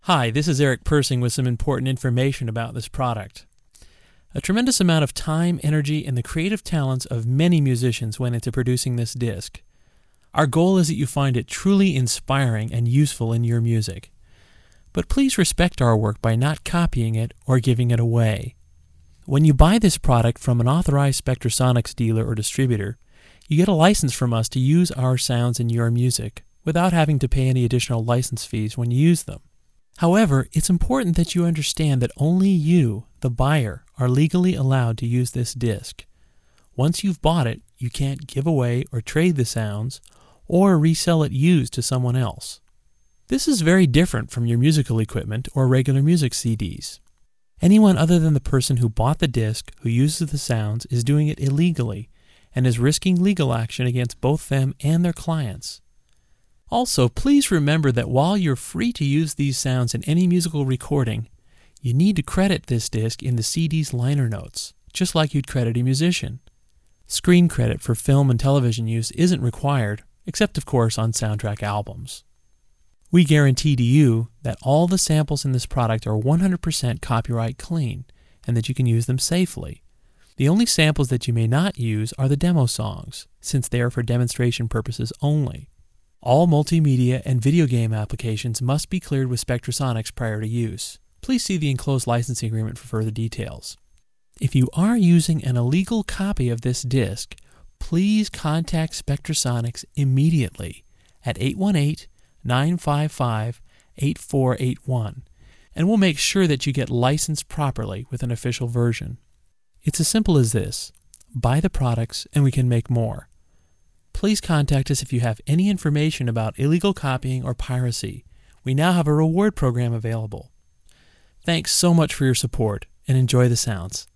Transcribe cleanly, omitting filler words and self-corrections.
Hi, this is Eric Persing with some important information about this product. A tremendous amount of time, energy, and the creative talents of many musicians went into producing this disc. Our goal is that you find it truly inspiring and useful in your music. But please respect our work by not copying it or giving it away. When you buy this product from an authorized Spectrasonics dealer or distributor, you get a license from us to use our sounds in your music without having to pay any additional license fees when you use them. However, it's important that you understand that only you, the buyer, are legally allowed to use this disc. Once you've bought it, you can't give away or trade the sounds or resell it used to someone else. This is very different from your musical equipment or regular music CDs. Anyone other than the person who bought the disc who uses the sounds is doing it illegally and is risking legal action against both them and their clients. Also, please remember that while you're free to use these sounds in any musical recording, you need to credit this disc in the CD's liner notes, just like you'd credit a musician. Screen credit for film and television use isn't required, except of course on soundtrack albums. We guarantee to you that all the samples in this product are 100% copyright clean, and that you can use them safely. The only samples that you may not use are the demo songs, since they are for demonstration purposes only. All multimedia and video game applications must be cleared with Spectrasonics prior to use. Please see the enclosed licensing agreement for further details. If you are using an illegal copy of this disc, please contact Spectrasonics immediately at 818-955-8481, and we'll make sure that you get licensed properly with an official version. It's as simple as this: buy the products and we can make more. Please contact us if you have any information about illegal copying or piracy. We now have a reward program available. Thanks so much for your support, and enjoy the sounds.